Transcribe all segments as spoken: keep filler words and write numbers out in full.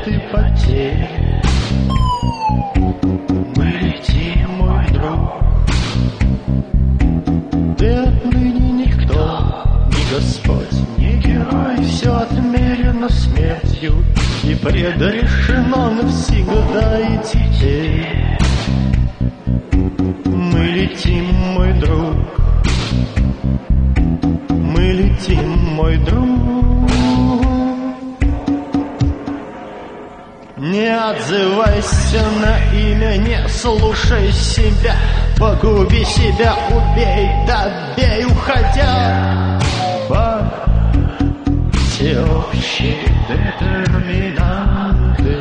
бед и потерь. Мы летим, мой друг. Ты отныне никто, ни Господь, ни герой. Все отмерено смертью и предрешено навсегда и теперь. Мы летим, мой друг. Мы летим, мой друг. Не отзывайся на имя, не слушай себя. Погуби себя, убей, добей, уходя. По всеобщей детерминанты.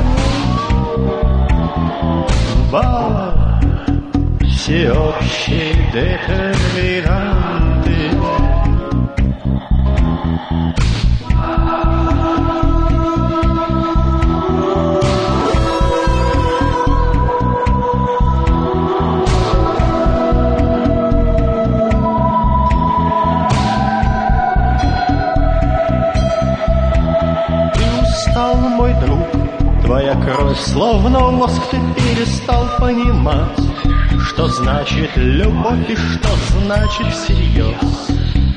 По всеобщей детерминанты. Мой друг, твоя кровь словно воск, ты перестал понимать, что значит любовь и что значит всерьез.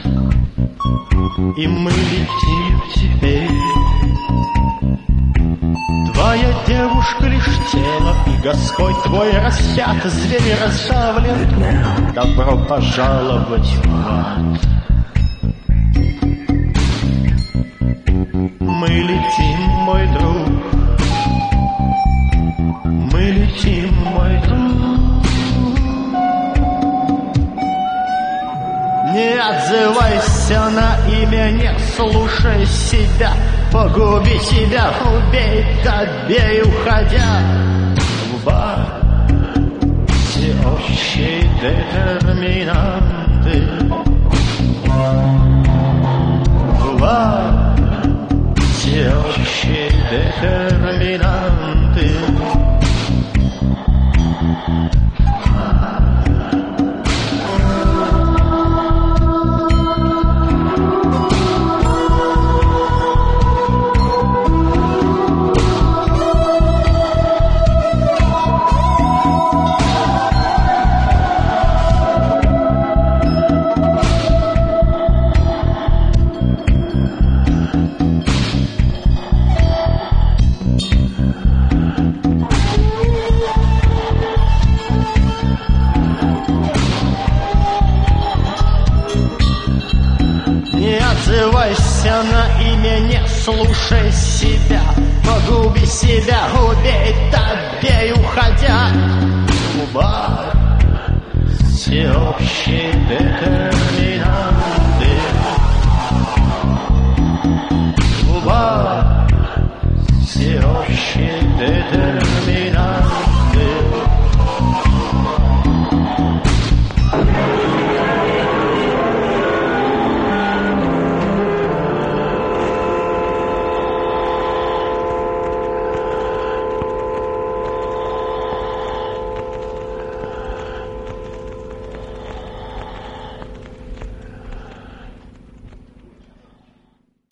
И мы летим теперь. Твоя девушка лишь тело, и Господь твой распят, зверь расшавлен. Добро пожаловать в ад. Мы летим, мой друг. Мы летим, мой друг. Не отзывайся на имя, не слушай себя. Погуби себя, убей, добей, уходя. В бар всеобщей детерминанты. В бар всеобщей детерминанты. Не отзывайся на имя, не слушай себя. Погуби себя, убей, добей, уходя. В бар всеобщей детерминанты. В бар всеобщей детерминанты.